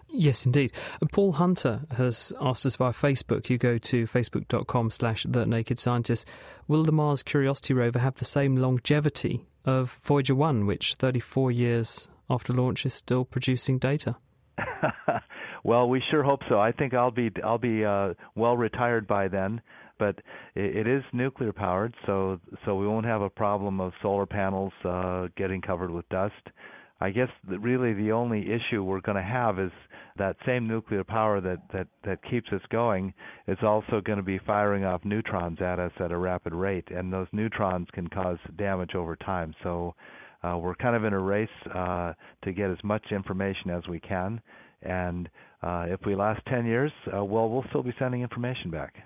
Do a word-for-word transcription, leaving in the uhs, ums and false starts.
Yes, indeed. Uh, Paul Hunter has asked us via Facebook. You go to facebook.com slash The Naked Scientist. Will the Mars Curiosity rover have the same longevity of Voyager one, which thirty-four years after launch is still producing data? Well, we sure hope so. I think I'll be I'll be uh, well retired by then. But it, it is nuclear powered, so so we won't have a problem of solar panels uh, getting covered with dust. I guess that really the only issue we're going to have is that same nuclear power that, that, that keeps us going is also going to be firing off neutrons at us at a rapid rate, and those neutrons can cause damage over time. So uh, we're kind of in a race uh, to get as much information as we can, and uh, if we last ten years, uh, well, we'll still be sending information back.